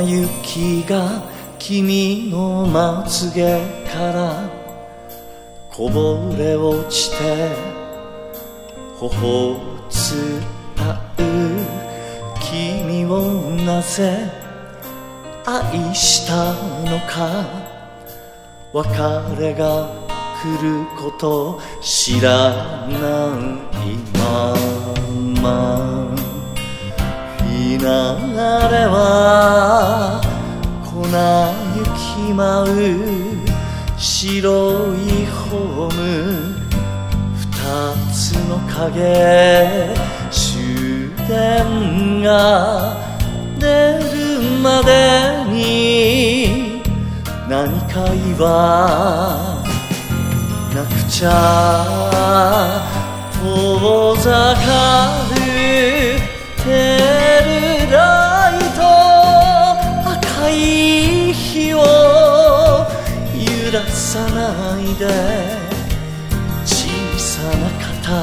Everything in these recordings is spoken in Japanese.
雪が君のまつげからこぼれ落ちて頬を伝う。君をなぜ愛したのか、別れが来ること知らないまま、フィナーレは粉雪舞う白いホーム、二つの影、終電が出るまでに何か言わなくちゃ。遠ざかるテールライト、赤い火を揺らさないで、小さな肩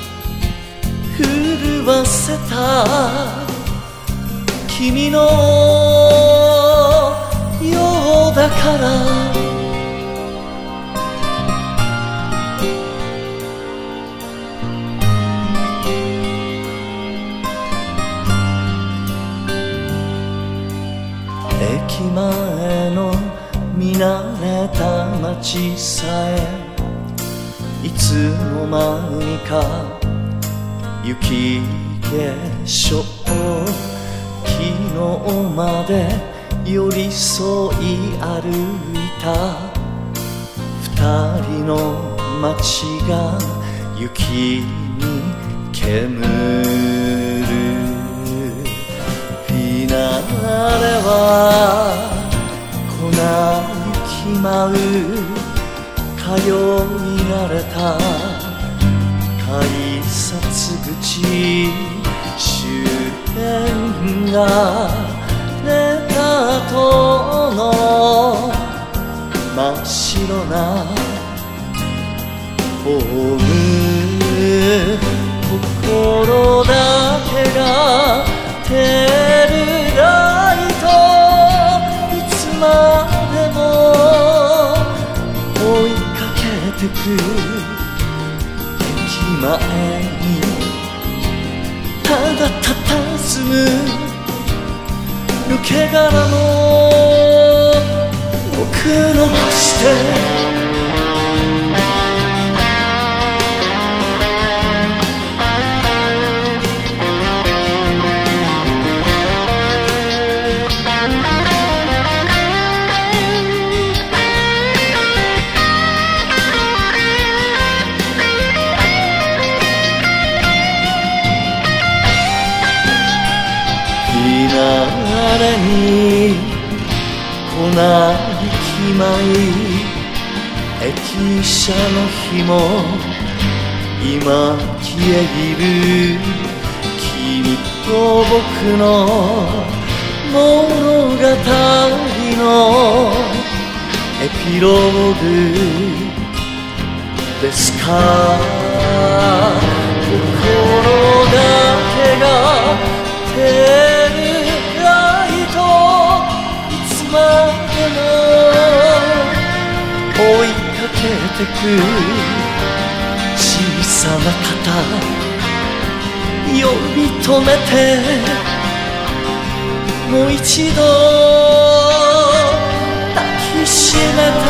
震わせた君のようだから。駅前の見慣れた街さえいつの間にか雪化粧、昨日まで寄り添い歩いた二人の街が雪に煙る。フィナーレは粉雪舞う通い慣れた改札口、終電が出た後の真っ白なホーム、心だけがテールライト、いつまでも追いかけてく。駅前にただ佇む抜け殻の僕の星で、フィナーレに粉雪舞い、駅舎の火も今消え入る。君と僕の物語のエピローグですか。心だけがテールライト、いつまでも追いかけてく。小さな肩呼び止めて、もう一度抱きしめて